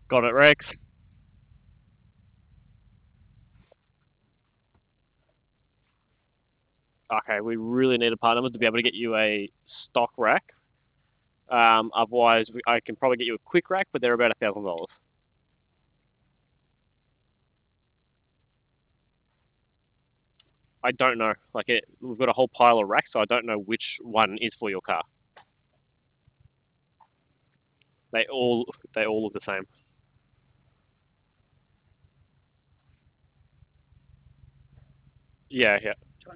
Got it, Rex. Okay, we really need a part number to be able to get you a stock rack. Otherwise, I can probably get you a quick rack, but they're about $1,000. I don't know. We've got a whole pile of racks, so I don't know which one is for your car. They all look the same. Yeah, yeah.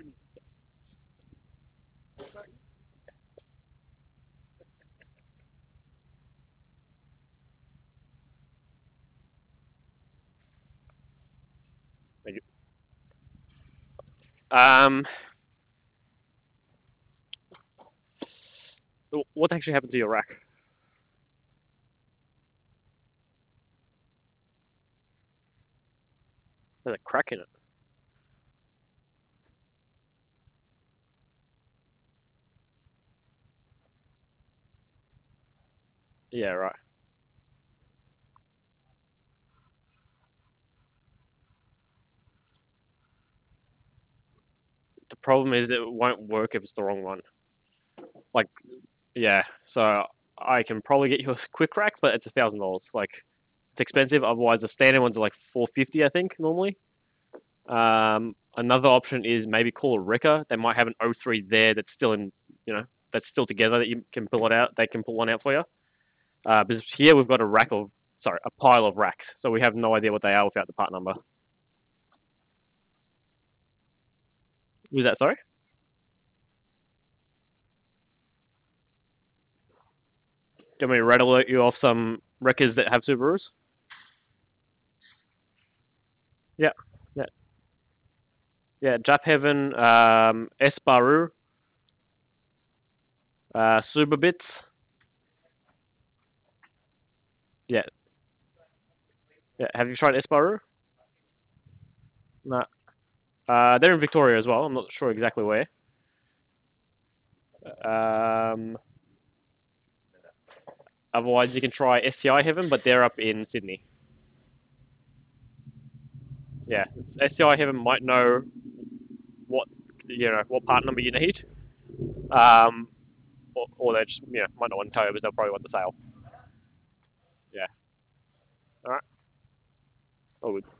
Thank you. What actually happened to your rack? There's a crack in it. Yeah, right. The problem is it won't work if it's the wrong one. Like, yeah. So I can probably get you a quick rack, but it's $1,000. It's expensive. Otherwise, the standard ones are like 450, I think, normally. Another option is maybe call a wrecker. They might have an O3 there that's still that's still together that you can pull it out. They can pull one out for you. But here we've got a pile of racks. So we have no idea what they are without the part number. Was that sorry? Do you want me to rattle you off some wreckers that have Subarus? Yeah, yeah, yeah. Jap Heaven, Esbaru, Superbits. Yeah, yeah. Have you tried Esbaru? No. They're in Victoria as well. I'm not sure exactly where. Um, Otherwise, you can try STI Heaven, but they're up in Sydney. Yeah, STI Heaven might know what what part number you need, um, or they just might not want to tell you, but they'll probably want the sale. Yeah. All right. All good.